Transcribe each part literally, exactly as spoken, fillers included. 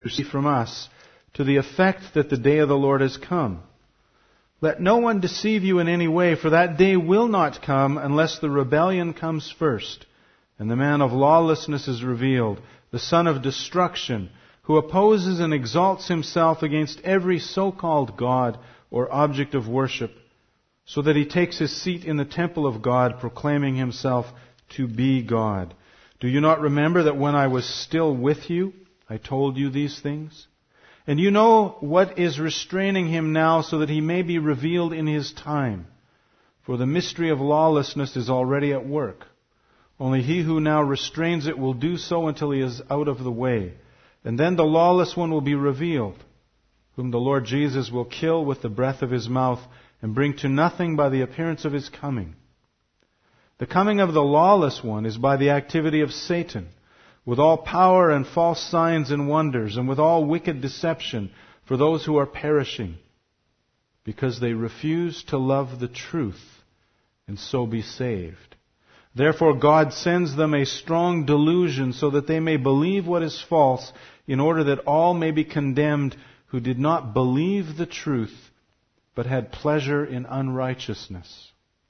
from us, to the effect that the day of the Lord has come. Let no one deceive you in any way, for that day will not come unless the rebellion comes first, and the man of lawlessness is revealed, the son of destruction, who opposes and exalts himself against every so-called God or object of worship, so that he takes his seat in the temple of God, proclaiming himself to be God. Do you not remember that when I was still with you, I told you these things? And you know what is restraining him now, so that he may be revealed in his time. For the mystery of lawlessness is already at work. Only he who now restrains it will do so until he is out of the way. And then the lawless one will be revealed, whom the Lord Jesus will kill with the breath of his mouth and bring to nothing by the appearance of his coming. The coming of the lawless one is by the activity of Satan, with all power and false signs and wonders, and with all wicked deception for those who are perishing, because they refuse to love the truth and so be saved. Therefore God sends them a strong delusion, so that they may believe what is false, in order that all may be condemned who did not believe the truth, but had pleasure in unrighteousness.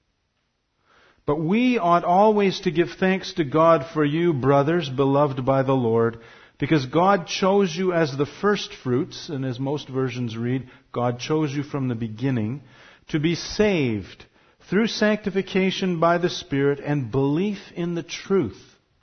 But we ought always to give thanks to God for you, brothers, beloved by the Lord, because God chose you as the first fruits, and as most versions read, God chose you from the beginning, to be saved through sanctification by the Spirit and belief in the truth.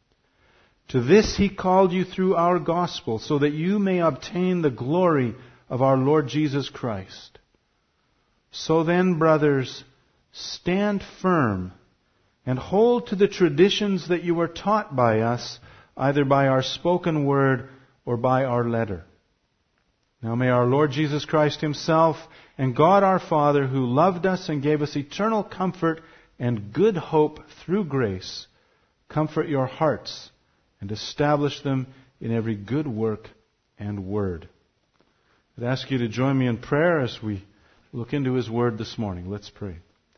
To this He called you through our gospel, so that you may obtain the glory of our Lord Jesus Christ. So then, brothers, stand firm and hold to the traditions that you were taught by us, either by our spoken word or by our letter. Now may our Lord Jesus Christ Himself and God our Father, who loved us and gave us eternal comfort and good hope through grace, comfort your hearts and establish them in every good work and word. I'd ask you to join me in prayer as we look into His Word this morning. Let's pray.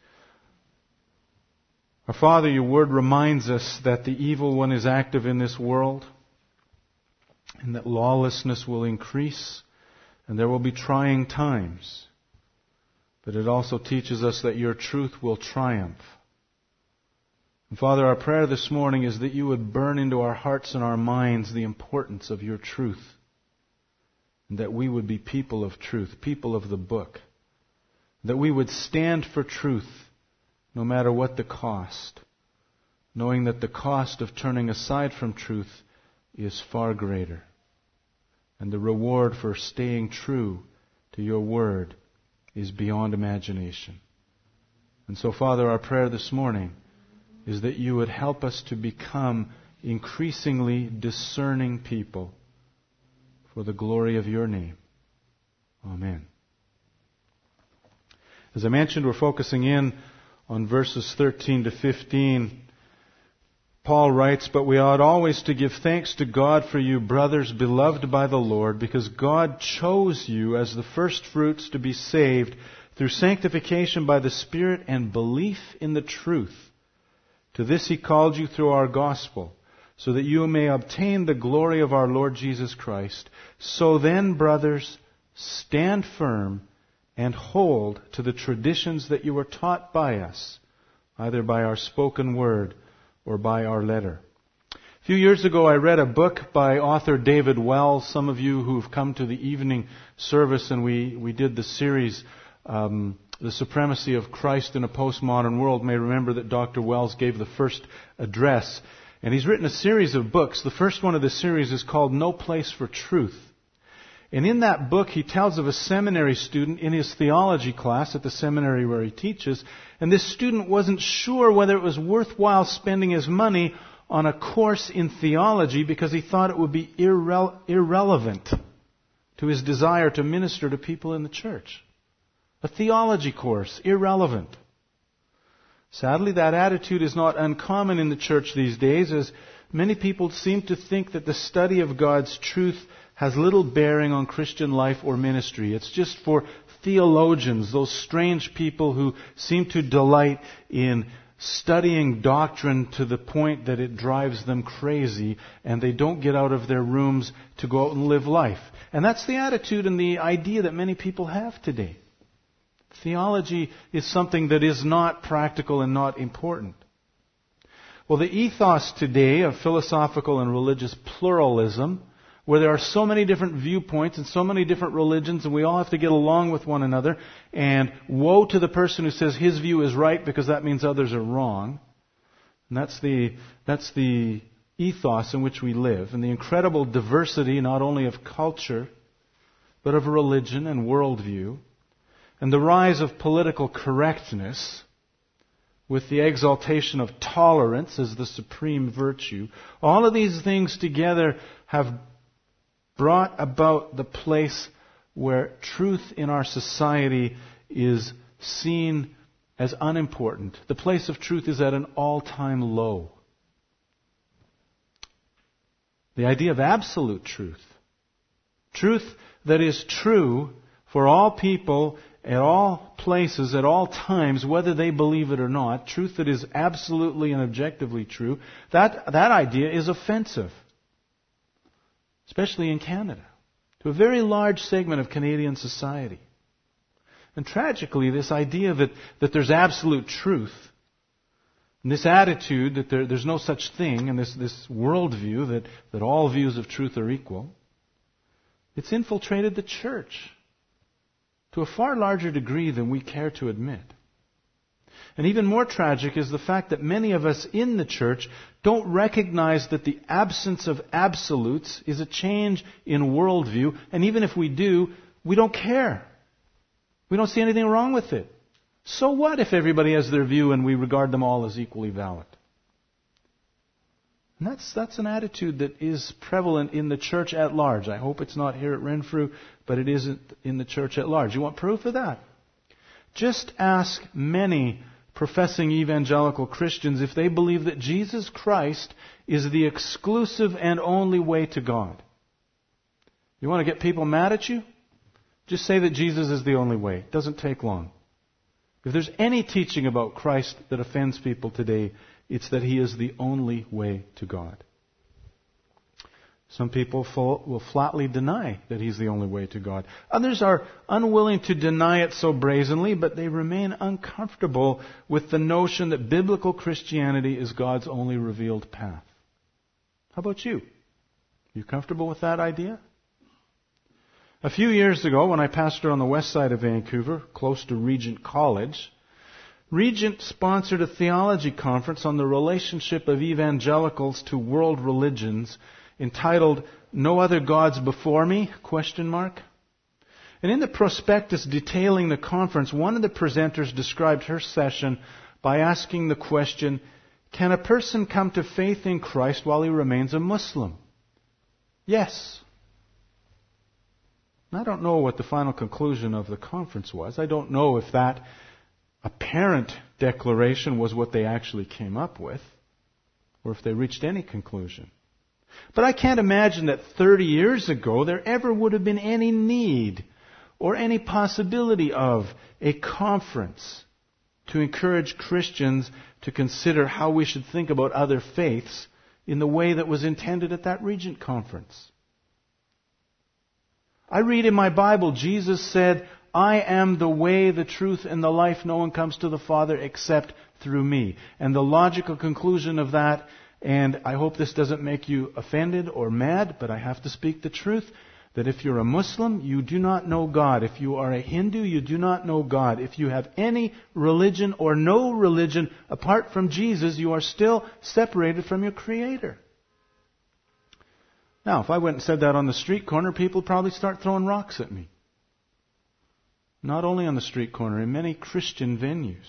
Our Father, your Word reminds us that the evil one is active in this world, and that lawlessness will increase, and there will be trying times. But it also teaches us that your truth will triumph. And Father, our prayer this morning is that you would burn into our hearts and our minds the importance of your truth, and that we would be people of truth, people of the book, that we would stand for truth no matter what the cost, knowing that the cost of turning aside from truth is far greater, and the reward for staying true to your word is beyond imagination. And so, Father, our prayer this morning is that you would help us to become increasingly discerning people for the glory of your name. Amen. As I mentioned, we're focusing in on verses thirteen to fifteen. Paul writes, "But we ought always to give thanks to God for you, brothers, beloved by the Lord, because God chose you as the first fruits to be saved through sanctification by the Spirit and belief in the truth. To this He called you through our gospel, so that you may obtain the glory of our Lord Jesus Christ. So then, brothers, stand firm and hold to the traditions that you were taught by us, either by our spoken word or by our letter." A few years ago, I read a book by author David Wells. Some of you who've come to the evening service, and we, we did the series, um, The Supremacy of Christ in a Postmodern World, may remember that Doctor Wells gave the first address. And he's written a series of books. The first one of the series is called No Place for Truth. And in that book, he tells of a seminary student in his theology class at the seminary where he teaches. And this student wasn't sure whether it was worthwhile spending his money on a course in theology because he thought it would be irre- irrelevant to his desire to minister to people in the church. A theology course, irrelevant. Sadly, that attitude is not uncommon in the church these days, as many people seem to think that the study of God's truth has little bearing on Christian life or ministry. It's just for theologians, those strange people who seem to delight in studying doctrine to the point that it drives them crazy, and they don't get out of their rooms to go out and live life. And that's the attitude and the idea that many people have today. Theology is something that is not practical and not important. Well, the ethos today of philosophical and religious pluralism, where there are so many different viewpoints and so many different religions, and we all have to get along with one another, and woe to the person who says his view is right because that means others are wrong. And that's the, that's the ethos in which we live, and the incredible diversity not only of culture, but of religion and worldview, and the rise of political correctness with the exaltation of tolerance as the supreme virtue. All of these things together have brought about the place where truth in our society is seen as unimportant. The place of truth is at an all-time low. The idea of absolute truth, truth that is true for all people at all places, at all times, whether they believe it or not, truth that is absolutely and objectively true, that, that idea is offensive. Especially in Canada, to a very large segment of Canadian society. And tragically, this idea that, that there's absolute truth, and this attitude that there, there's no such thing, and this, this worldview that, that all views of truth are equal, it's infiltrated the church to a far larger degree than we care to admit. And even more tragic is the fact that many of us in the church don't recognize that the absence of absolutes is a change in worldview, and even if we do, we don't care. We don't see anything wrong with it. So what if everybody has their view and we regard them all as equally valid? And that's, that's an attitude that is prevalent in the church at large. I hope it's not here at Renfrew, but it isn't in the church at large. You want proof of that? Just ask many professing evangelical Christians if they believe that Jesus Christ is the exclusive and only way to God. You want to get people mad at you? Just say that Jesus is the only way. It doesn't take long. If there's any teaching about Christ that offends people today, it's that He is the only way to God. Some people will flatly deny that He's the only way to God. Others are unwilling to deny it so brazenly, but they remain uncomfortable with the notion that biblical Christianity is God's only revealed path. How about you? Are you comfortable with that idea? A few years ago, when I pastored on the west side of Vancouver, close to Regent College, Regent sponsored a theology conference on the relationship of evangelicals to world religions, entitled "No Other Gods Before Me?" question mark. And in the prospectus detailing the conference, one of the presenters described her session by asking the question, can a person come to faith in Christ while he remains a Muslim? Yes. I don't know what the final conclusion of the conference was. I don't know if that apparent declaration was what they actually came up with, or if they reached any conclusion. But I can't imagine that thirty years ago there ever would have been any need or any possibility of a conference to encourage Christians to consider how we should think about other faiths in the way that was intended at that Regent conference. I read in my Bible, Jesus said, I am the way, the truth, and the life. No one comes to the Father except through me. And the logical conclusion of that, and I hope this doesn't make you offended or mad, but I have to speak the truth, that if you're a Muslim, you do not know God. If you are a Hindu, you do not know God. If you have any religion or no religion apart from Jesus, you are still separated from your Creator. Now, if I went and said that on the street corner, people would probably start throwing rocks at me. Not only on the street corner, in many Christian venues.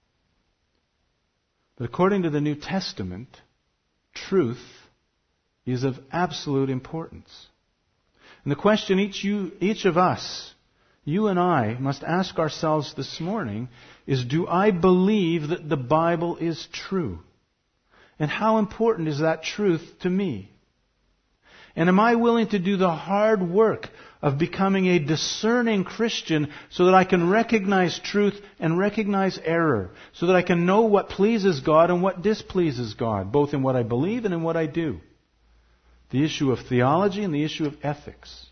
But according to the New Testament, truth is of absolute importance. And the question each, you, each of us, you and I, must ask ourselves this morning is, do I believe that the Bible is true? And how important is that truth to me? And am I willing to do the hard work of becoming a discerning Christian so that I can recognize truth and recognize error, so that I can know what pleases God and what displeases God, both in what I believe and in what I do. The issue of theology and the issue of ethics.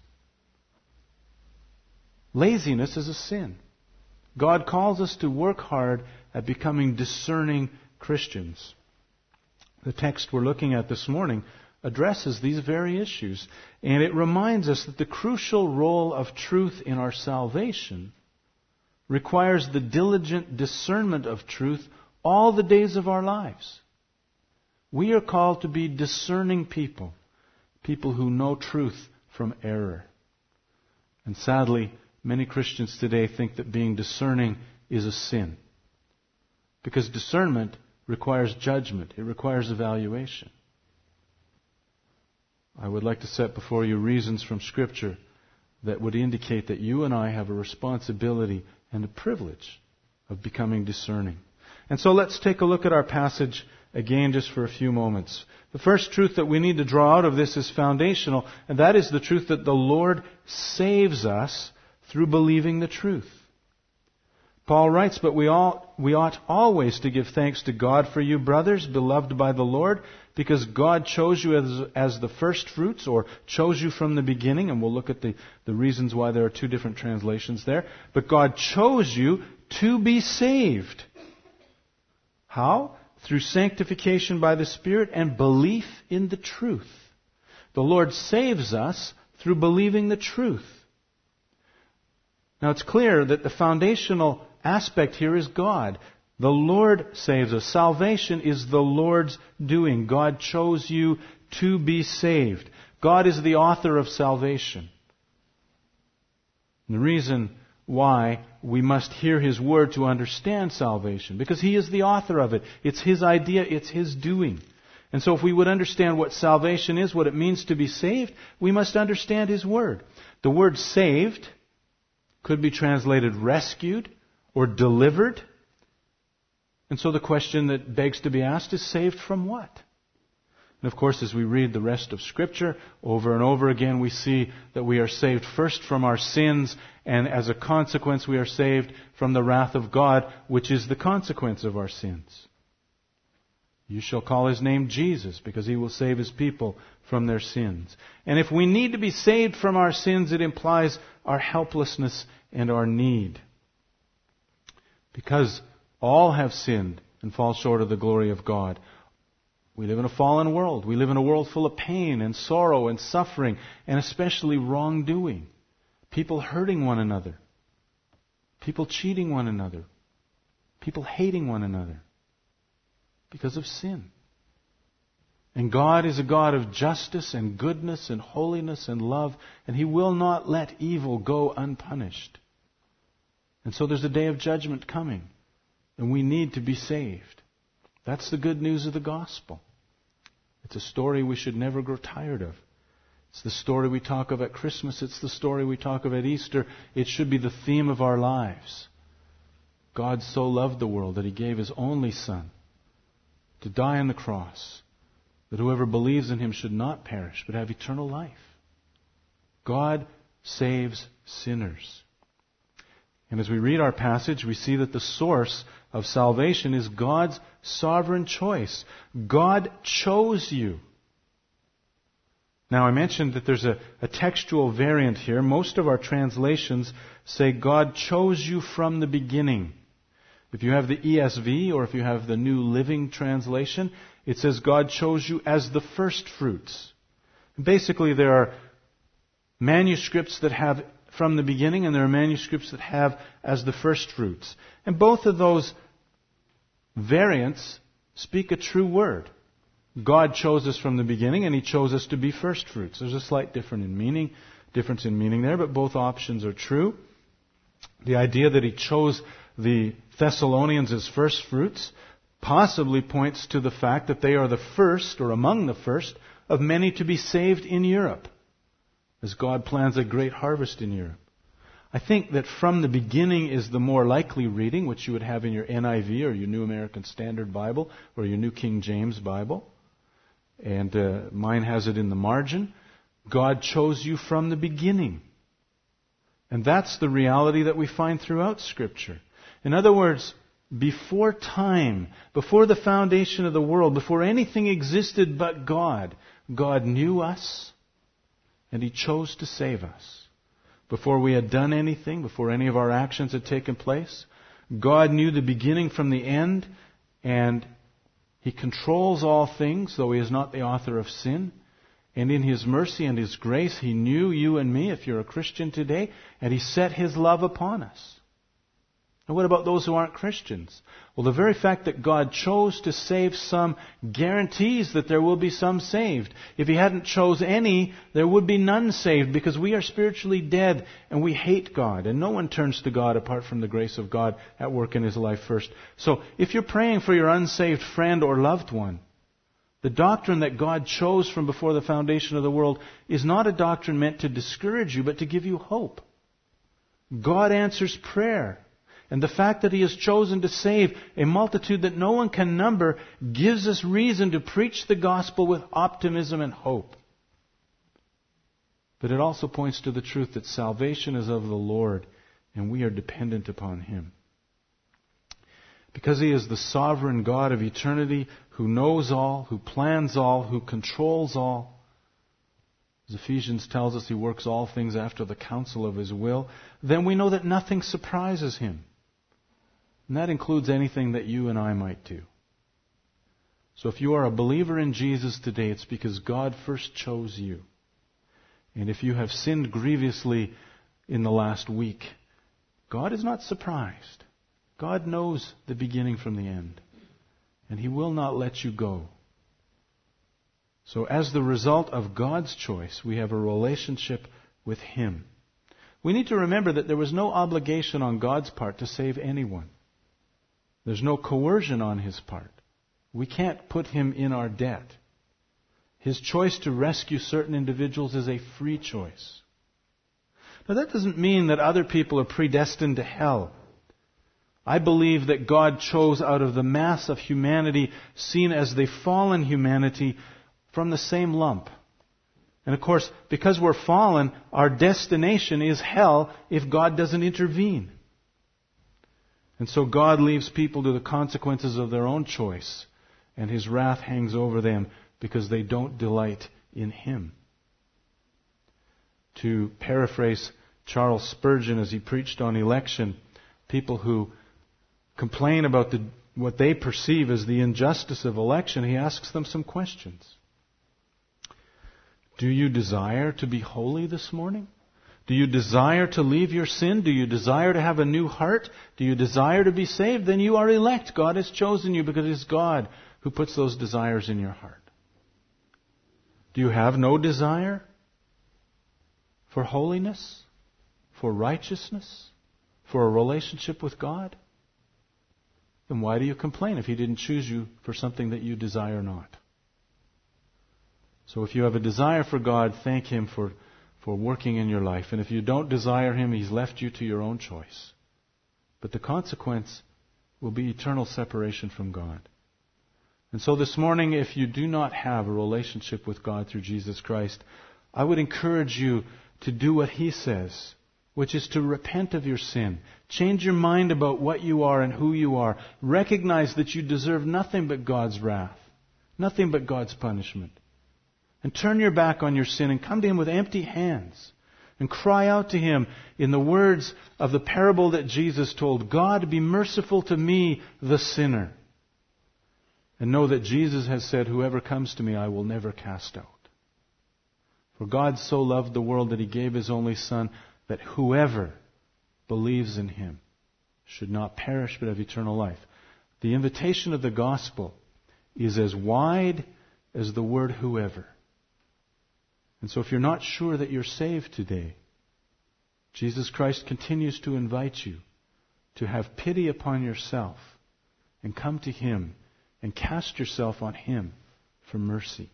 Laziness is a sin. God calls us to work hard at becoming discerning Christians. The text we're looking at this morning addresses these very issues, and it reminds us that the crucial role of truth in our salvation requires the diligent discernment of truth all the days of our lives. We are called to be discerning people, people who know truth from error. And sadly, many Christians today think that being discerning is a sin, because discernment requires judgment. It requires evaluation. I would like to set before you reasons from Scripture that would indicate that you and I have a responsibility and a privilege of becoming discerning. And so let's take a look at our passage again just for a few moments. The first truth that we need to draw out of this is foundational, and that is the truth that the Lord saves us through believing the truth. Paul writes, "But we all we ought always to give thanks to God for you, brothers, beloved by the Lord, because God chose you as, as the first fruits, or chose you from the beginning," and we'll look at the, the reasons why there are two different translations there. But God chose you to be saved. How? Through sanctification by the Spirit and belief in the truth. The Lord saves us through believing the truth. Now it's clear that the foundational aspect here is God. The Lord saves us. Salvation is the Lord's doing. God chose you to be saved. God is the author of salvation. And the reason why we must hear His Word to understand salvation, because He is the author of it. It's His idea, it's His doing. And so if we would understand what salvation is, what it means to be saved, we must understand His Word. The word saved could be translated rescued or delivered. And so the question that begs to be asked is, saved from what? And of course, as we read the rest of Scripture, over and over again, we see that we are saved first from our sins, and as a consequence, we are saved from the wrath of God, which is the consequence of our sins. You shall call His name Jesus, because He will save His people from their sins. And if we need to be saved from our sins, it implies our helplessness and our need. Because all have sinned and fall short of the glory of God. We live in a fallen world. We live in a world full of pain and sorrow and suffering, and especially wrongdoing. People hurting one another. People cheating one another. People hating one another. Because of sin. And God is a God of justice and goodness and holiness and love, and He will not let evil go unpunished. And so there's a day of judgment coming, and we need to be saved. That's the good news of the gospel. It's a story we should never grow tired of. It's the story we talk of at Christmas. It's the story we talk of at Easter. It should be the theme of our lives. God so loved the world that He gave His only Son to die on the cross, that whoever believes in Him should not perish, but have eternal life. God saves sinners. And as we read our passage, we see that the source of salvation is God's sovereign choice. God chose you. Now, I mentioned that there's a, a textual variant here. Most of our translations say God chose you from the beginning. If you have the E S V or if you have the New Living Translation, it says God chose you as the first fruits. Basically, there are manuscripts that have from the beginning, and there are manuscripts that have as the first fruits. And both of those variants speak a true word. God chose us from the beginning, and He chose us to be first fruits. There's a slight difference in meaning, difference in meaning there, but both options are true. The idea that He chose the Thessalonians as first fruits possibly points to the fact that they are the first, or among the first, of many to be saved in Europe, as God plans a great harvest in Europe. I think that from the beginning is the more likely reading, which you would have in your N I V or your New American Standard Bible or your New King James Bible. And uh, mine has it in the margin. God chose you from the beginning. And that's the reality that we find throughout Scripture. In other words, before time, before the foundation of the world, before anything existed but God, God knew us and He chose to save us. Before we had done anything, before any of our actions had taken place, God knew the beginning from the end, and He controls all things, though He is not the author of sin. And in His mercy and His grace, He knew you and me, if you're a Christian today, and He set His love upon us. And what about those who aren't Christians? Well, the very fact that God chose to save some guarantees that there will be some saved. If He hadn't chose any, there would be none saved, because we are spiritually dead and we hate God. And no one turns to God apart from the grace of God at work in his life first. So if you're praying for your unsaved friend or loved one, the doctrine that God chose from before the foundation of the world is not a doctrine meant to discourage you, but to give you hope. God answers prayer. And the fact that He has chosen to save a multitude that no one can number gives us reason to preach the gospel with optimism and hope. But it also points to the truth that salvation is of the Lord, and we are dependent upon Him. Because He is the sovereign God of eternity, who knows all, who plans all, who controls all. As Ephesians tells us, He works all things after the counsel of His will. Then we know that nothing surprises Him. And that includes anything that you and I might do. So if you are a believer in Jesus today, it's because God first chose you. And if you have sinned grievously in the last week, God is not surprised. God knows the beginning from the end. And He will not let you go. So as the result of God's choice, we have a relationship with Him. We need to remember that there was no obligation on God's part to save anyone. There's no coercion on His part. We can't put Him in our debt. His choice to rescue certain individuals is a free choice. Now that doesn't mean that other people are predestined to hell. I believe that God chose out of the mass of humanity, seen as the fallen humanity, from the same lump. And of course, because we're fallen, our destination is hell if God doesn't intervene. And so God leaves people to the consequences of their own choice, and His wrath hangs over them because they don't delight in Him. To paraphrase Charles Spurgeon as he preached on election, people who complain about the, what they perceive as the injustice of election, he asks them some questions. Do you desire to be holy this morning? Do you desire to leave your sin? Do you desire to have a new heart? Do you desire to be saved? Then you are elect. God has chosen you because it is God who puts those desires in your heart. Do you have no desire for holiness, for righteousness, for a relationship with God? Then why do you complain if He didn't choose you for something that you desire not? So if you have a desire for God, thank Him for for working in your life. And if you don't desire Him, He's left you to your own choice. But the consequence will be eternal separation from God. And so this morning, if you do not have a relationship with God through Jesus Christ, I would encourage you to do what He says, which is to repent of your sin. Change your mind about what you are and who you are. Recognize that you deserve nothing but God's wrath, nothing but God's punishment. And turn your back on your sin and come to Him with empty hands. And cry out to Him in the words of the parable that Jesus told, God, be merciful to me, the sinner. And know that Jesus has said, whoever comes to me, I will never cast out. For God so loved the world that He gave His only Son, that whoever believes in Him should not perish but have eternal life. The invitation of the gospel is as wide as the word whoever. And so if you're not sure that you're saved today, Jesus Christ continues to invite you to have pity upon yourself and come to Him and cast yourself on Him for mercy.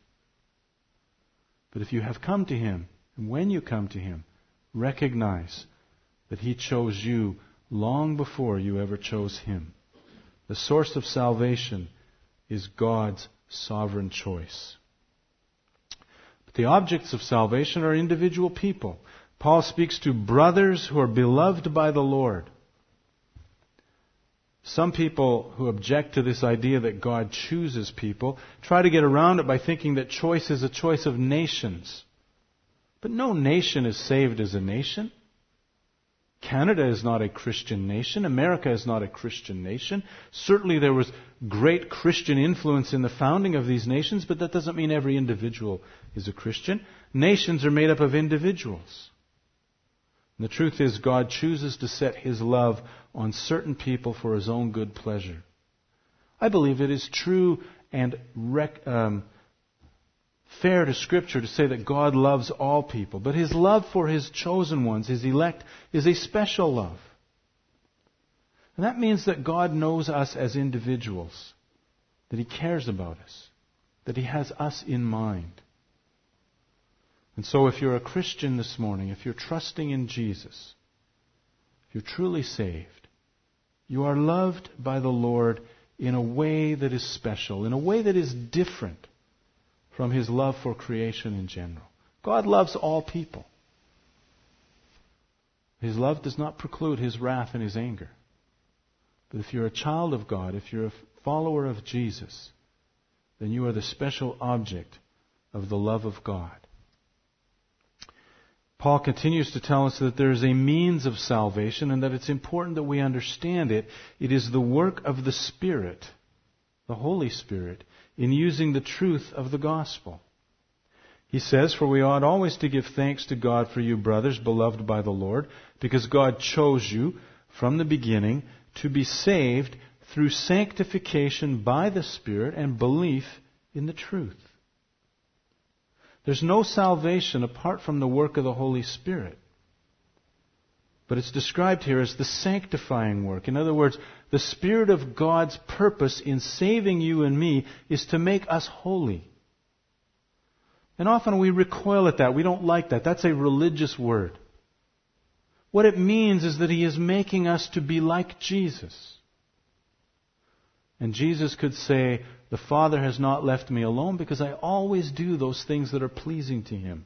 But if you have come to Him, and when you come to Him, recognize that He chose you long before you ever chose Him. The source of salvation is God's sovereign choice. The objects of salvation are individual people. Paul speaks to brothers who are beloved by the Lord. Some people who object to this idea that God chooses people try to get around it by thinking that choice is a choice of nations. But no nation is saved as a nation. Canada is not a Christian nation. America is not a Christian nation. Certainly there was great Christian influence in the founding of these nations, but that doesn't mean every individual is a Christian. Nations are made up of individuals. And the truth is, God chooses to set His love on certain people for His own good pleasure. I believe it is true and rec- um, fair to Scripture to say that God loves all people, but His love for His chosen ones, His elect, is a special love. And that means that God knows us as individuals, that He cares about us, that He has us in mind. And so if you're a Christian this morning, if you're trusting in Jesus, if you're truly saved, you are loved by the Lord in a way that is special, in a way that is different from His love for creation in general. God loves all people. His love does not preclude His wrath and His anger. But if you're a child of God, if you're a follower of Jesus, then you are the special object of the love of God. Paul continues to tell us that there is a means of salvation and that it's important that we understand it. It is the work of the Spirit, the Holy Spirit, in using the truth of the gospel. He says, "For we ought always to give thanks to God for you, brothers, beloved by the Lord, because God chose you from the beginning to be saved through sanctification by the Spirit and belief in the truth." There's no salvation apart from the work of the Holy Spirit. But it's described here as the sanctifying work. In other words, the Spirit of God's purpose in saving you and me is to make us holy. And often we recoil at that. We don't like that. That's a religious word. What it means is that He is making us to be like Jesus. And Jesus could say, "The Father has not left me alone because I always do those things that are pleasing to Him."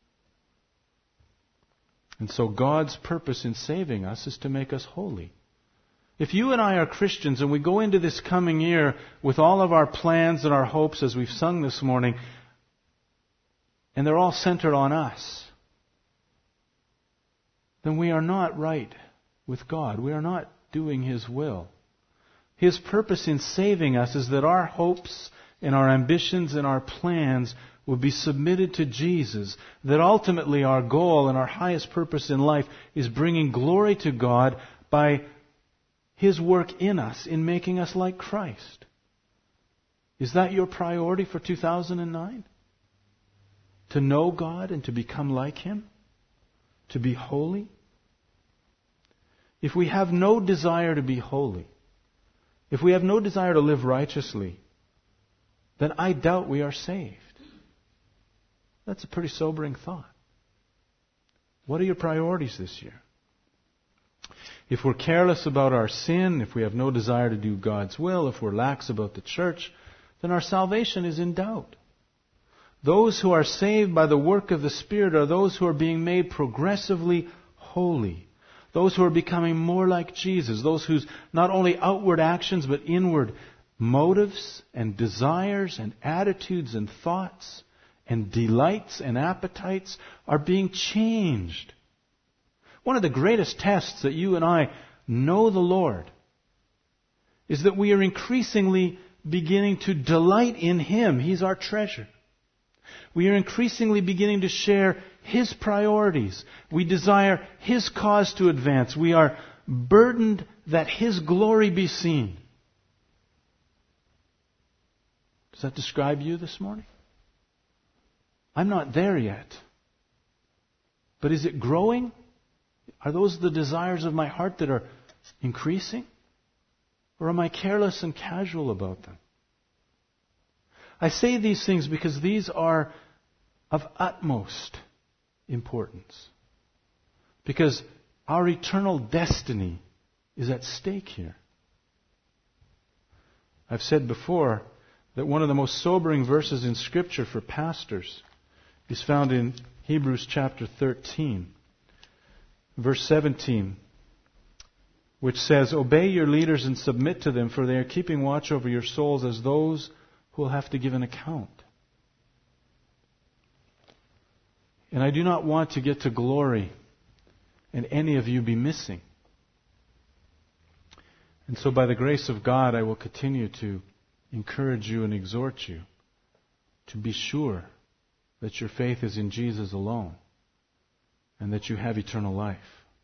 And so God's purpose in saving us is to make us holy. If you and I are Christians and we go into this coming year with all of our plans and our hopes as we've sung this morning, and they're all centered on us, then we are not right with God. We are not doing His will. His purpose in saving us is that our hopes and our ambitions and our plans will be submitted to Jesus, that ultimately our goal and our highest purpose in life is bringing glory to God by His work in us in making us like Christ. Is that your priority for two thousand nine? To know God and to become like Him? To be holy? If we have no desire to be holy, if we have no desire to live righteously, then I doubt we are saved. That's a pretty sobering thought. What are your priorities this year? If we're careless about our sin, if we have no desire to do God's will, if we're lax about the church, then our salvation is in doubt. Those who are saved by the work of the Spirit are those who are being made progressively holy. Those who are becoming more like Jesus. Those whose not only outward actions but inward motives and desires and attitudes and thoughts and delights and appetites are being changed. One of the greatest tests that you and I know the Lord is that we are increasingly beginning to delight in Him. He's our treasure. We are increasingly beginning to share His priorities. We desire His cause to advance. We are burdened that His glory be seen. Does that describe you this morning? I'm not there yet. But is it growing? Are those the desires of my heart that are increasing? Or am I careless and casual about them? I say these things because these are of utmost importance. Because our eternal destiny is at stake here. I've said before that one of the most sobering verses in Scripture for pastors is found in Hebrews chapter thirteen. verse seventeen, which says, "Obey your leaders and submit to them, for they are keeping watch over your souls as those who will have to give an account." And I do not want to get to glory and any of you be missing. And so by the grace of God, I will continue to encourage you and exhort you to be sure that your faith is in Jesus alone and that you have eternal life.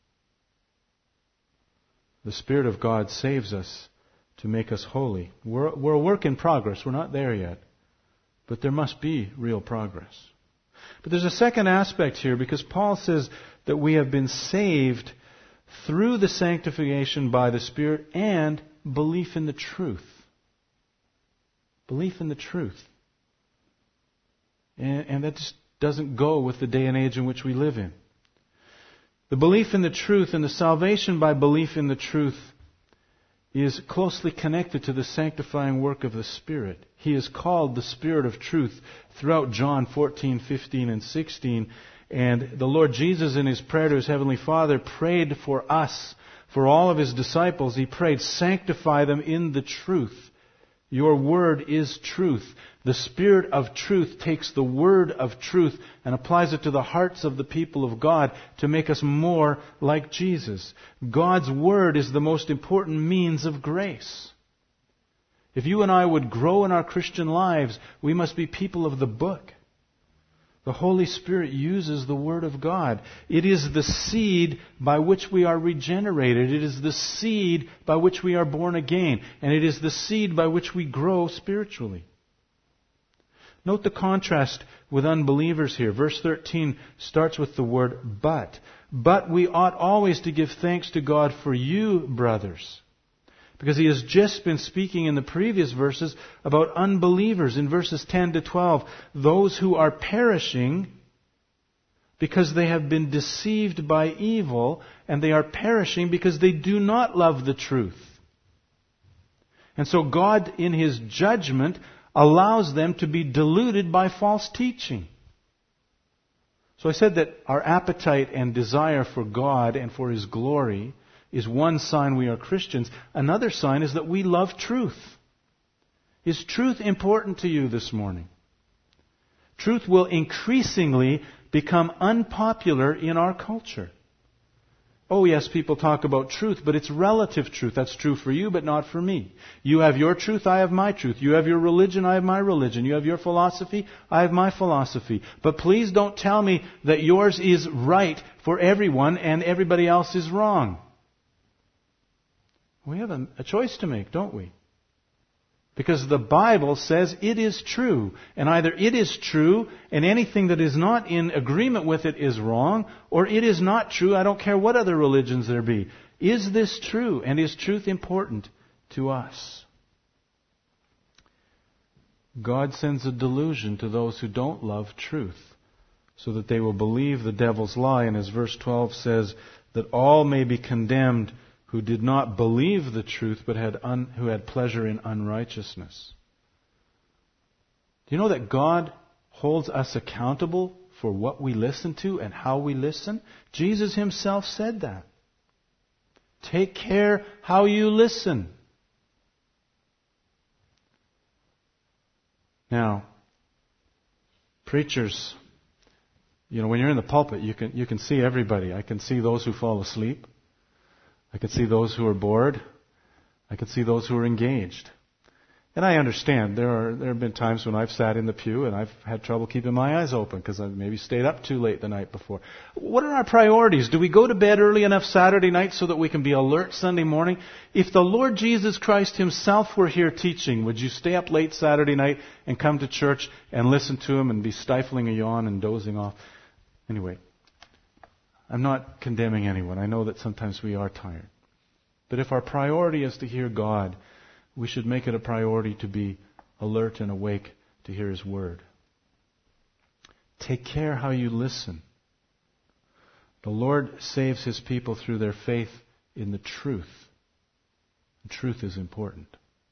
The Spirit of God saves us to make us holy. We're, we're a work in progress. We're not there yet. But there must be real progress. But there's a second aspect here, because Paul says that we have been saved through the sanctification by the Spirit and belief in the truth. Belief in the truth. And, and that just doesn't go with the day and age in which we live in. The belief in the truth and the salvation by belief in the truth is closely connected to the sanctifying work of the Spirit. He is called the Spirit of truth throughout John fourteen, fifteen, and sixteen. And the Lord Jesus, in His prayer to His Heavenly Father, prayed for us, for all of His disciples. He prayed, "Sanctify them in the truth. Your word is truth." The Spirit of truth takes the word of truth and applies it to the hearts of the people of God to make us more like Jesus. God's word is the most important means of grace. If you and I would grow in our Christian lives, we must be people of the book. The Holy Spirit uses the Word of God. It is the seed by which we are regenerated. It is the seed by which we are born again. And it is the seed by which we grow spiritually. Note the contrast with unbelievers here. Verse thirteen starts with the word "but." "But we ought always to give thanks to God for you, brothers." Because he has just been speaking in the previous verses about unbelievers in verses ten to twelve. Those who are perishing because they have been deceived by evil, and they are perishing because they do not love the truth. And so God, in His judgment, allows them to be deluded by false teaching. So I said that our appetite and desire for God and for His glory is one sign we are Christians. Another sign is that we love truth. Is truth important to you this morning? Truth will increasingly become unpopular in our culture. Oh yes, people talk about truth, but it's relative truth. That's true for you, but not for me. You have your truth, I have my truth. You have your religion, I have my religion. You have your philosophy, I have my philosophy. But please don't tell me that yours is right for everyone and everybody else is wrong. We have a, a choice to make, don't we? Because the Bible says it is true. And either it is true and anything that is not in agreement with it is wrong, or it is not true. I don't care what other religions there be. Is this true? And is truth important to us? God sends a delusion to those who don't love truth, so that they will believe the devil's lie. And as verse twelve says, that all may be condemned who did not believe the truth, but had un, who had pleasure in unrighteousness. Do you know that God holds us accountable for what we listen to and how we listen? Jesus Himself said that. Take care how you listen. Now, preachers, you know, when you're in the pulpit, you can you can see everybody. I can see those who fall asleep. I can see those who are bored. I can see those who are engaged. And I understand. There are there have been times when I've sat in the pew and I've had trouble keeping my eyes open because I maybe stayed up too late the night before. What are our priorities? Do we go to bed early enough Saturday night so that we can be alert Sunday morning? If the Lord Jesus Christ Himself were here teaching, would you stay up late Saturday night and come to church and listen to Him and be stifling a yawn and dozing off? Anyway, I'm not condemning anyone. I know that sometimes we are tired. But if our priority is to hear God, we should make it a priority to be alert and awake to hear His Word. Take care how you listen. The Lord saves His people through their faith in the truth. The truth is important.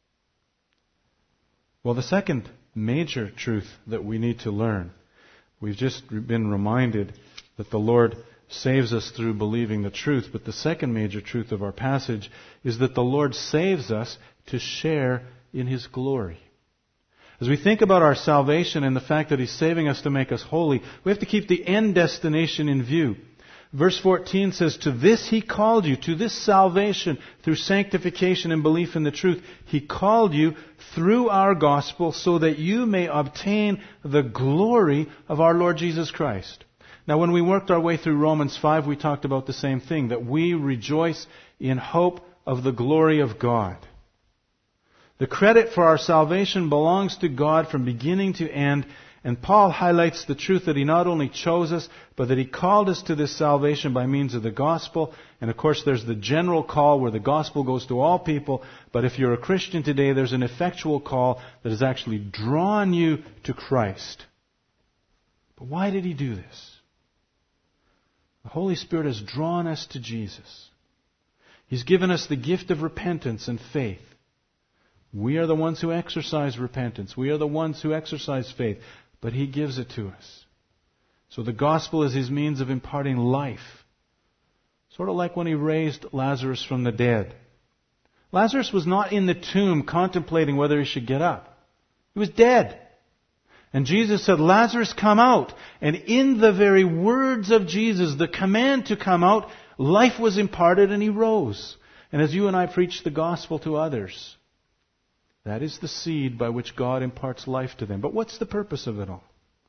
Well, the second major truth that we need to learn, we've just been reminded that the Lord saves us through believing the truth. But the second major truth of our passage is that the Lord saves us to share in His glory. As we think about our salvation and the fact that He's saving us to make us holy, we have to keep the end destination in view. Verse fourteen says, "To this He called you," to this salvation through sanctification and belief in the truth. He called you through our gospel so that you may obtain the glory of our Lord Jesus Christ. Now, when we worked our way through Romans five, we talked about the same thing, that we rejoice in hope of the glory of God. The credit for our salvation belongs to God from beginning to end. And Paul highlights the truth that he not only chose us, but that he called us to this salvation by means of the gospel. And of course, there's the general call where the gospel goes to all people. But if you're a Christian today, there's an effectual call that has actually drawn you to Christ. But why did he do this? The Holy Spirit has drawn us to Jesus. He's given us the gift of repentance and faith. We are the ones who exercise repentance. We are the ones who exercise faith. But He gives it to us. So the gospel is His means of imparting life. Sort of like when He raised Lazarus from the dead. Lazarus was not in the tomb contemplating whether he should get up. He was dead. And Jesus said, "Lazarus, come out." And in the very words of Jesus, the command to come out, life was imparted and he rose. And as you and I preach the gospel to others, that is the seed by which God imparts life to them. But what's the purpose of it all?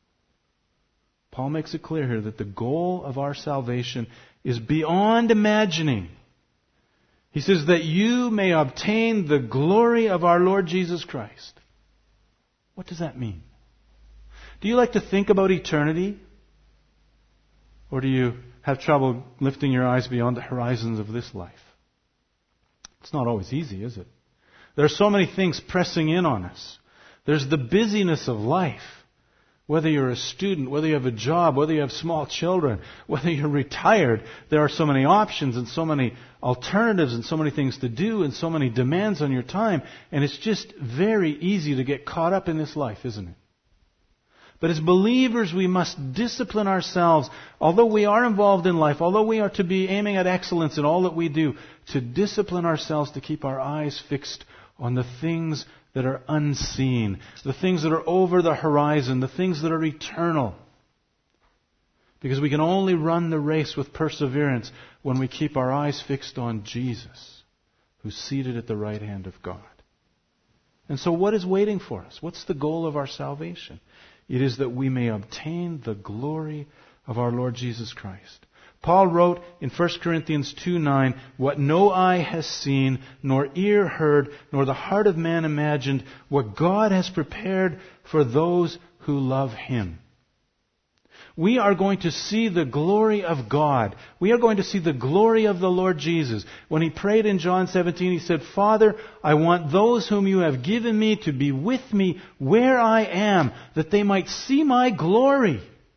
Paul makes it clear here that the goal of our salvation is beyond imagining. He says that you may obtain the glory of our Lord Jesus Christ. What does that mean? Do you like to think about eternity? Or do you have trouble lifting your eyes beyond the horizons of this life? It's not always easy, is it? There are so many things pressing in on us. There's the busyness of life. Whether you're a student, whether you have a job, whether you have small children, whether you're retired, there are so many options and so many alternatives and so many things to do and so many demands on your time. And it's just very easy to get caught up in this life, isn't it? But as believers, we must discipline ourselves, although we are involved in life, although we are to be aiming at excellence in all that we do, to discipline ourselves to keep our eyes fixed on the things that are unseen, the things that are over the horizon, the things that are eternal. Because we can only run the race with perseverance when we keep our eyes fixed on Jesus, who's seated at the right hand of God. And so what is waiting for us? What's the goal of our salvation? It is that we may obtain the glory of our Lord Jesus Christ. Paul wrote in First Corinthians two nine, "What no eye has seen, nor ear heard, nor the heart of man imagined, what God has prepared for those who love Him." We are going to see the glory of God. We are going to see the glory of the Lord Jesus. When He prayed in John seventeen, He said, "Father, I want those whom you have given me to be with me where I am, that they might see my glory."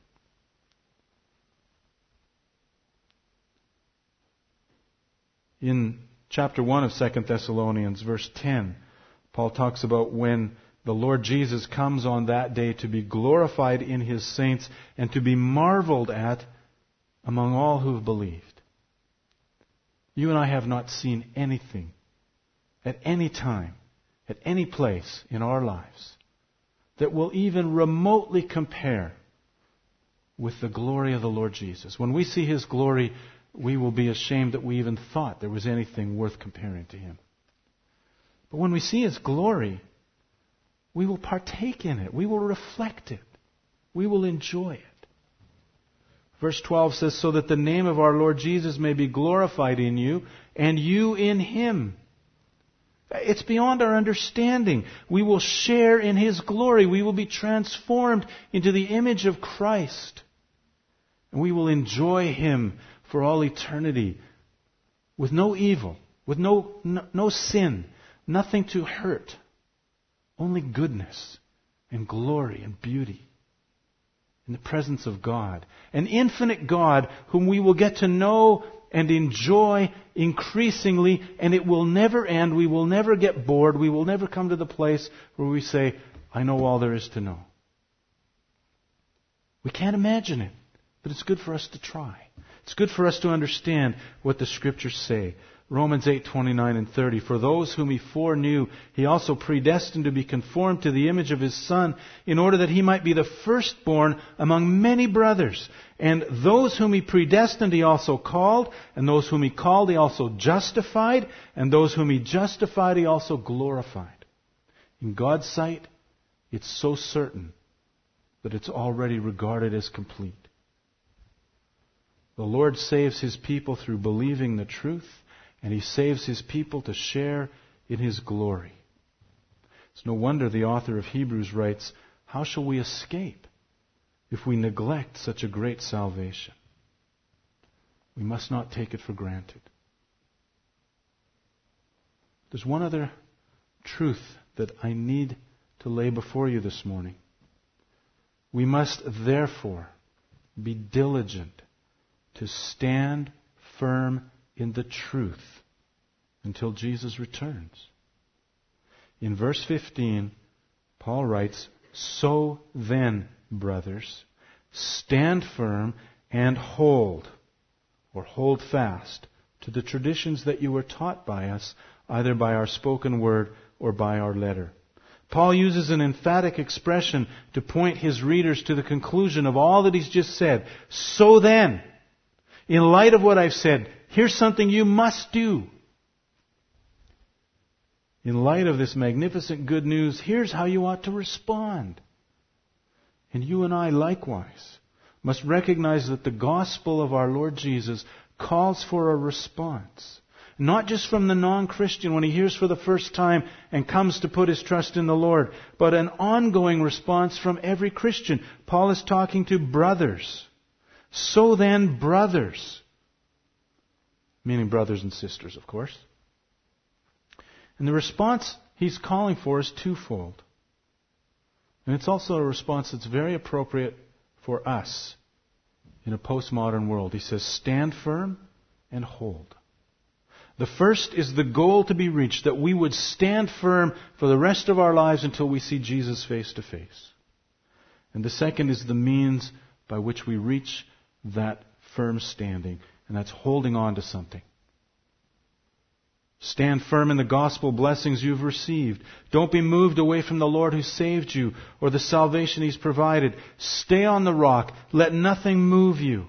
In chapter one of Second Thessalonians, verse ten, Paul talks about when the Lord Jesus comes on that day to be glorified in His saints and to be marveled at among all who have believed. You and I have not seen anything at any time, at any place in our lives that will even remotely compare with the glory of the Lord Jesus. When we see His glory, we will be ashamed that we even thought there was anything worth comparing to Him. But when we see His glory, we will partake in it. We will reflect it. We will enjoy it. Verse twelve says, "So that the name of our Lord Jesus may be glorified in you, and you in Him." It's beyond our understanding. We will share in His glory. We will be transformed into the image of Christ. And we will enjoy Him for all eternity with no evil, with no, no, no sin, nothing to hurt, only goodness and glory and beauty in the presence of God. An infinite God whom we will get to know and enjoy increasingly, and it will never end. We will never get bored. We will never come to the place where we say, "I know all there is to know." We can't imagine it, but it's good for us to try. It's good for us to understand what the Scriptures say. Romans eight, twenty-nine and thirty. For those whom He foreknew, He also predestined to be conformed to the image of His Son, in order that He might be the firstborn among many brothers. And those whom He predestined, He also called. And those whom He called, He also justified. And those whom He justified, He also glorified. In God's sight, it's so certain that it's already regarded as complete. The Lord saves His people through believing the truth, and He saves His people to share in His glory. It's no wonder the author of Hebrews writes, how shall we escape if we neglect such a great salvation? We must not take it for granted. There's one other truth that I need to lay before you this morning. We must therefore be diligent to stand firm in the truth until Jesus returns. In verse fifteen, Paul writes, so then, brothers, stand firm and hold, or hold fast, to the traditions that you were taught by us, either by our spoken word or by our letter. Paul uses an emphatic expression to point his readers to the conclusion of all that he's just said. So then, in light of what I've said, here's something you must do. In light of this magnificent good news, here's how you ought to respond. And you and I likewise must recognize that the gospel of our Lord Jesus calls for a response. Not just from the non-Christian when he hears for the first time and comes to put his trust in the Lord, but an ongoing response from every Christian. Paul is talking to brothers. So then, brothers, meaning brothers and sisters, of course. And the response he's calling for is twofold. And it's also a response that's very appropriate for us in a postmodern world. He says, stand firm and hold. The first is the goal to be reached, that we would stand firm for the rest of our lives until we see Jesus face to face. And the second is the means by which we reach that firm standing, and that's holding on to something. Stand firm in the gospel blessings you've received. Don't be moved away from the Lord who saved you or the salvation He's provided. Stay on the rock. Let nothing move you.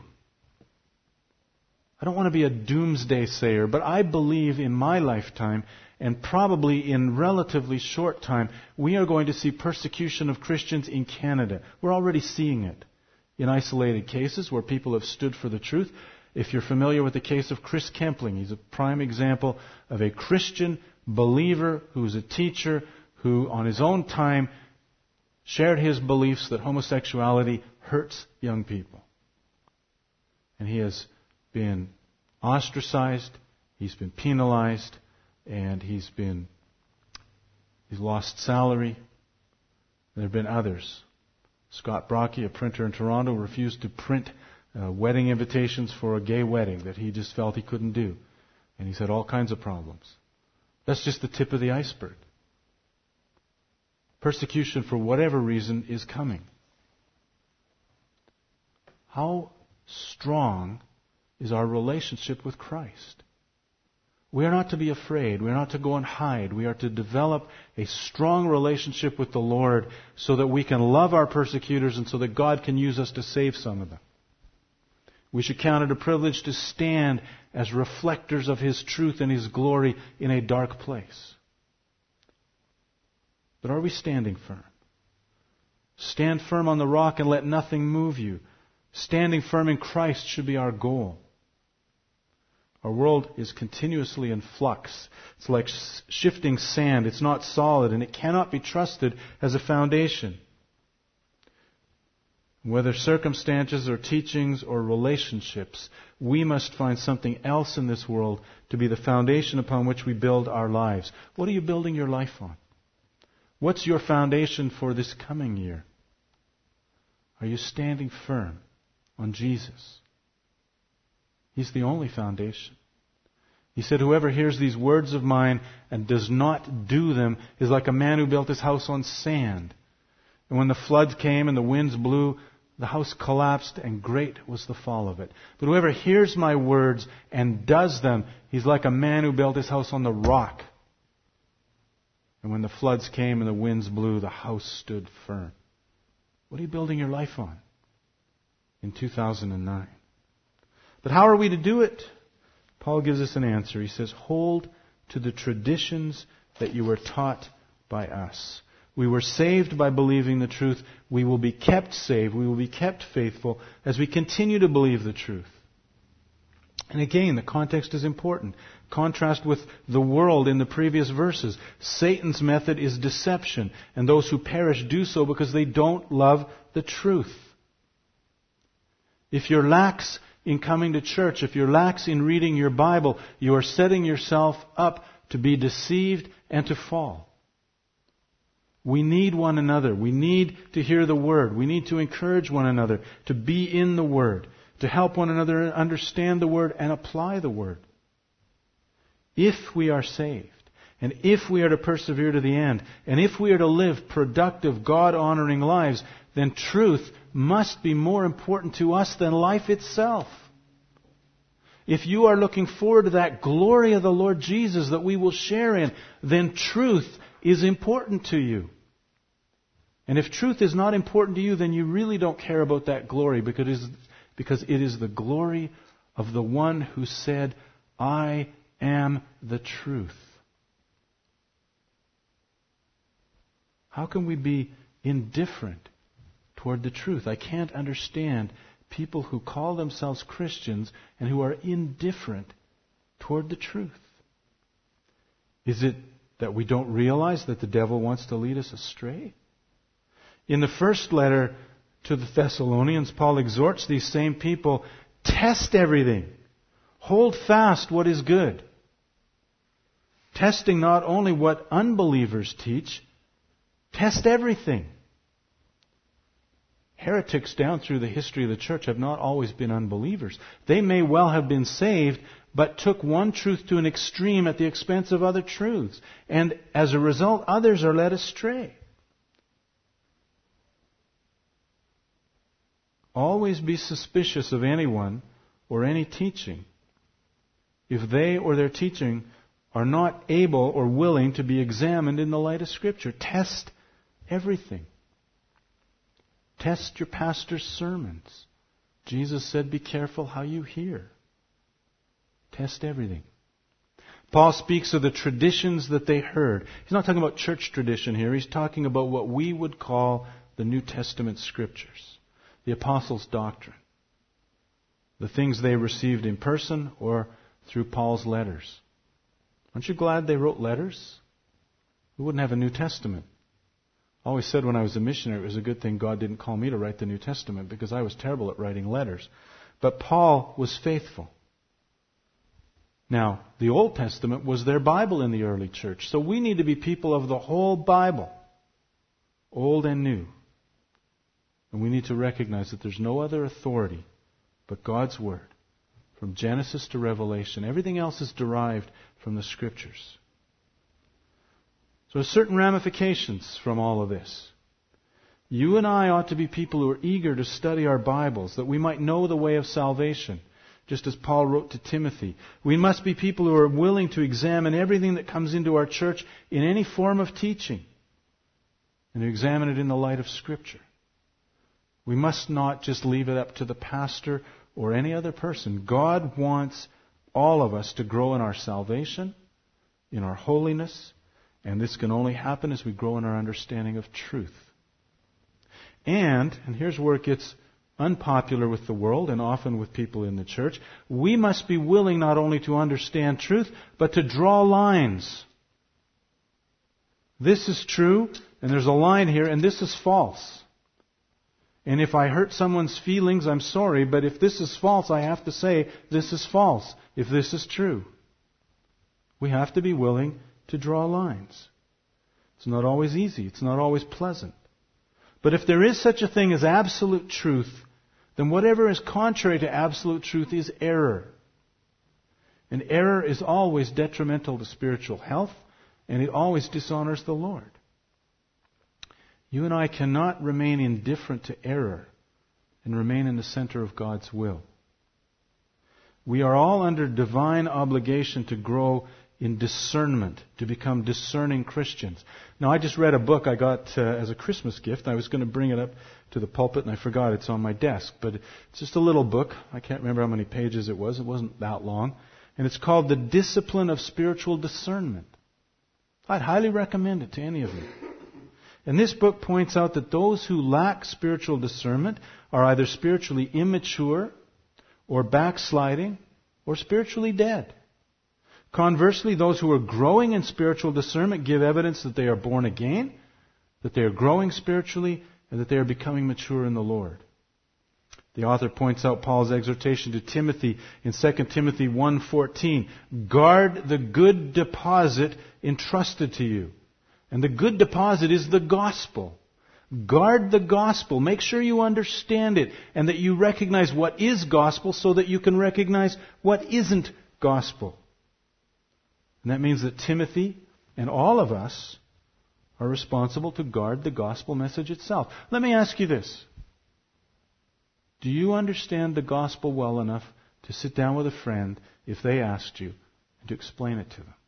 I don't want to be a doomsday sayer, but I believe in my lifetime, and probably in relatively short time, we are going to see persecution of Christians in Canada. We're already seeing it in isolated cases where people have stood for the truth. If you're familiar with the case of Chris Kempling, he's a prime example of a Christian believer who's a teacher who, on his own time, shared his beliefs that homosexuality hurts young people. And he has been ostracized, he's been penalized, and he's been he's lost salary. There have been others. Scott Brocky, a printer in Toronto, refused to print uh, wedding invitations for a gay wedding that he just felt he couldn't do. And he's had all kinds of problems. That's just the tip of the iceberg. Persecution, for whatever reason, is coming. How strong is our relationship with Christ? We are not to be afraid. We are not to go and hide. We are to develop a strong relationship with the Lord so that we can love our persecutors and so that God can use us to save some of them. We should count it a privilege to stand as reflectors of His truth and His glory in a dark place. But are we standing firm? Stand firm on the rock and let nothing move you. Standing firm in Christ should be our goal. Our world is continuously in flux. It's like shifting sand. It's not solid and it cannot be trusted as a foundation. Whether circumstances or teachings or relationships, we must find something else in this world to be the foundation upon which we build our lives. What are you building your life on? What's your foundation for this coming year? Are you standing firm on Jesus? He's the only foundation. He said, whoever hears these words of mine and does not do them is like a man who built his house on sand. And when the floods came and the winds blew, the house collapsed, and great was the fall of it. But whoever hears my words and does them, he's like a man who built his house on the rock. And when the floods came and the winds blew, the house stood firm. What are you building your life on in two thousand nine? But how are we to do it? Paul gives us an answer. He says, hold to the traditions that you were taught by us. We were saved by believing the truth. We will be kept saved. We will be kept faithful as we continue to believe the truth. And again, the context is important. Contrast with the world in the previous verses. Satan's method is deception, and those who perish do so because they don't love the truth. If you're lax in coming to church, if you're lax in reading your Bible, you are setting yourself up to be deceived and to fall. We need one another. We need to hear the Word. We need to encourage one another to be in the Word, to help one another understand the Word and apply the Word. If we are saved, and if we are to persevere to the end, and if we are to live productive, God-honoring lives, then truth must be more important to us than life itself. If you are looking forward to that glory of the Lord Jesus that we will share in, then truth is important to you. And if truth is not important to you, then you really don't care about that glory, because it is, because it is the glory of the one who said, I am the truth. How can we be indifferent toward the truth? I can't understand people who call themselves Christians and who are indifferent toward the truth. Is it that we don't realize that the devil wants to lead us astray? In the first letter to the Thessalonians, Paul exhorts these same people, test everything. Hold fast what is good. Testing not only what unbelievers teach, test everything. Heretics down through the history of the church have not always been unbelievers. They may well have been saved, but took one truth to an extreme at the expense of other truths. And as a result, others are led astray. Always be suspicious of anyone or any teaching if they or their teaching are not able or willing to be examined in the light of Scripture. Test everything. Test your pastor's sermons. Jesus said, be careful how you hear. Test everything. Paul speaks of the traditions that they heard. He's not talking about church tradition here. He's talking about what we would call the New Testament Scriptures. The apostles' doctrine. The things they received in person or through Paul's letters. Aren't you glad they wrote letters? We wouldn't have a New Testament. I always said when I was a missionary, it was a good thing God didn't call me to write the New Testament, because I was terrible at writing letters. But Paul was faithful. Now, the Old Testament was their Bible in the early church. So we need to be people of the whole Bible, old and new. And we need to recognize that there's no other authority but God's Word. From Genesis to Revelation, everything else is derived from the Scriptures. So there's certain ramifications from all of this. You and I ought to be people who are eager to study our Bibles, that we might know the way of salvation, just as Paul wrote to Timothy. We must be people who are willing to examine everything that comes into our church in any form of teaching, and to examine it in the light of Scripture. We must not just leave it up to the pastor or any other person. God wants all of us to grow in our salvation, in our holiness, and this can only happen as we grow in our understanding of truth. And, and here's where it gets unpopular with the world and often with people in the church, we must be willing not only to understand truth, but to draw lines. This is true, and there's a line here, and this is false. And if I hurt someone's feelings, I'm sorry, but if this is false, I have to say this is false, if this is true. We have to be willing to draw lines. It's not always easy. It's not always pleasant. But if there is such a thing as absolute truth, then whatever is contrary to absolute truth is error. And error is always detrimental to spiritual health, and it always dishonors the Lord. You and I cannot remain indifferent to error and remain in the center of God's will. We are all under divine obligation to grow in discernment, to become discerning Christians. Now, I just read a book I got uh, as a Christmas gift. I was going to bring it up to the pulpit, and I forgot it's on my desk. But it's just a little book. I can't remember how many pages it was. It wasn't that long. And it's called The Discipline of Spiritual Discernment. I'd highly recommend it to any of you. And this book points out that those who lack spiritual discernment are either spiritually immature, or backsliding, or spiritually dead. Conversely, those who are growing in spiritual discernment give evidence that they are born again, that they are growing spiritually, and that they are becoming mature in the Lord. The author points out Paul's exhortation to Timothy in Second Timothy one fourteen. Guard the good deposit entrusted to you. And the good deposit is the gospel. Guard the gospel. Make sure you understand it and that you recognize what is gospel so that you can recognize what isn't gospel. And that means that Timothy and all of us are responsible to guard the gospel message itself. Let me ask you this. Do you understand the gospel well enough to sit down with a friend if they asked you and to explain it to them?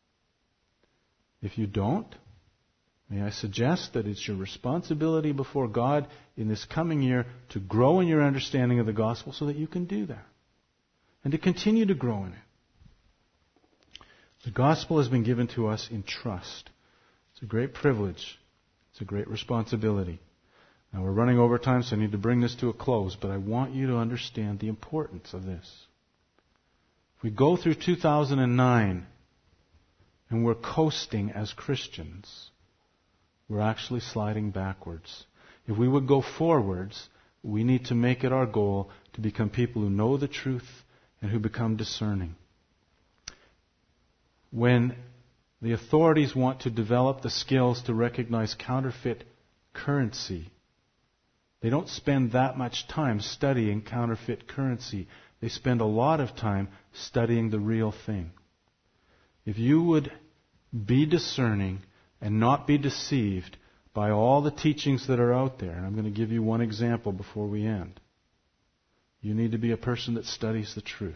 If you don't, may I suggest that it's your responsibility before God in this coming year to grow in your understanding of the gospel so that you can do that and to continue to grow in it. The gospel has been given to us in trust. It's a great privilege. It's a great responsibility. Now we're running over time, so I need to bring this to a close, but I want you to understand the importance of this. If we go through two thousand nine and we're coasting as Christians, we're actually sliding backwards. If we would go forwards, we need to make it our goal to become people who know the truth and who become discerning. When the authorities want to develop the skills to recognize counterfeit currency, they don't spend that much time studying counterfeit currency. They spend a lot of time studying the real thing. If you would be discerning and not be deceived by all the teachings that are out there, and I'm going to give you one example before we end, you need to be a person that studies the truth.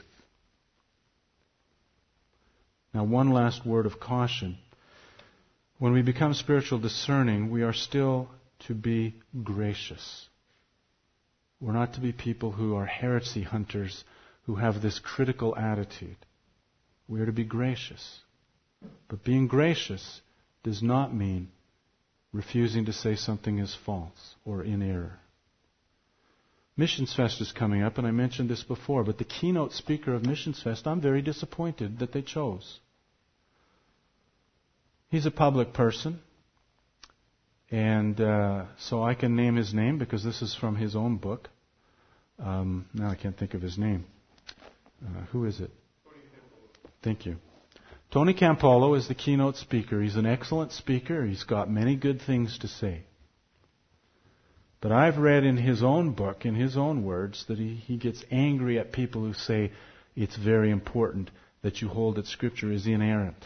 Now, one last word of caution. When we become spiritual discerning, we are still to be gracious. We're not to be people who are heresy hunters who have this critical attitude. We are to be gracious. But being gracious does not mean refusing to say something is false or in error. Missions Fest is coming up, and I mentioned this before, but the keynote speaker of Missions Fest, I'm very disappointed that they chose. He's a public person, and uh, so I can name his name because this is from his own book. Um, now I can't think of his name. Uh, who is it? Thank you. Tony Campolo is the keynote speaker. He's an excellent speaker. He's got many good things to say. But I've read in his own book, in his own words, that he, he gets angry at people who say it's very important that you hold that Scripture is inerrant.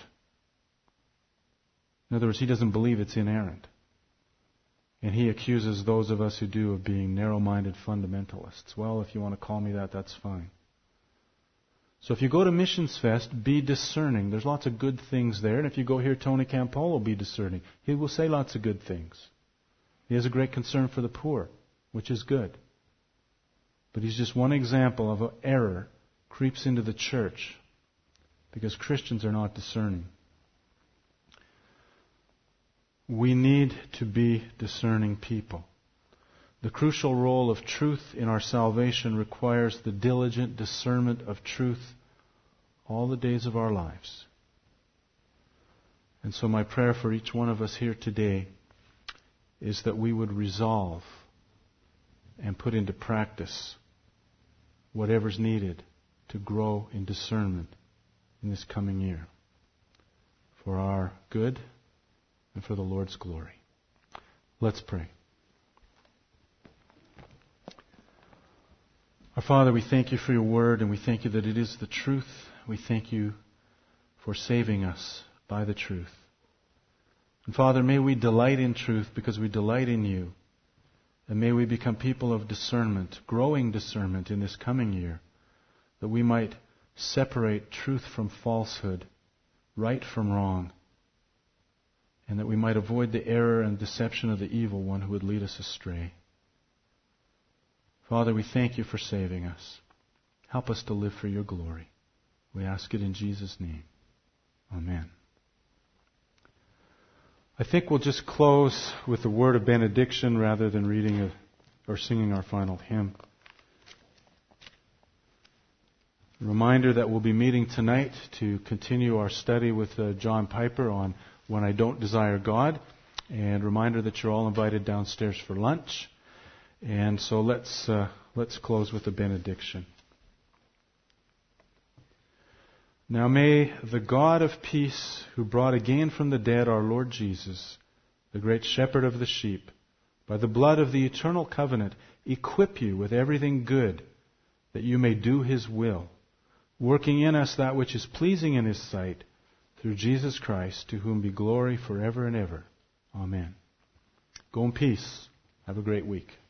In other words, he doesn't believe it's inerrant. And he accuses those of us who do of being narrow-minded fundamentalists. Well, if you want to call me that, that's fine. So if you go to Missions Fest, be discerning. There's lots of good things there. And if you go hear Tony Campolo, be discerning. He will say lots of good things. He has a great concern for the poor, which is good. But he's just one example of an error creeps into the church because Christians are not discerning. We need to be discerning people. The crucial role of truth in our salvation requires the diligent discernment of truth all the days of our lives. And so my prayer for each one of us here today is that we would resolve and put into practice whatever's needed to grow in discernment in this coming year for our good and for the Lord's glory. Let's pray. Our Father, we thank you for your word, and we thank you that it is the truth. We thank you for saving us by the truth. And Father, may we delight in truth because we delight in you. And may we become people of discernment, growing discernment in this coming year, that we might separate truth from falsehood, right from wrong, and that we might avoid the error and deception of the evil one who would lead us astray. Father, we thank you for saving us. Help us to live for your glory. We ask it in Jesus' name. Amen. I think we'll just close with a word of benediction rather than reading a, or singing our final hymn. A reminder that we'll be meeting tonight to continue our study with uh, John Piper on When I Don't Desire God. And reminder that you're all invited downstairs for lunch. And so let's uh, let's close with a benediction. Now may the God of peace, who brought again from the dead our Lord Jesus, the great shepherd of the sheep, by the blood of the eternal covenant, equip you with everything good, that you may do his will, working in us that which is pleasing in his sight, through Jesus Christ, to whom be glory forever and ever. Amen. Go in peace. Have a great week.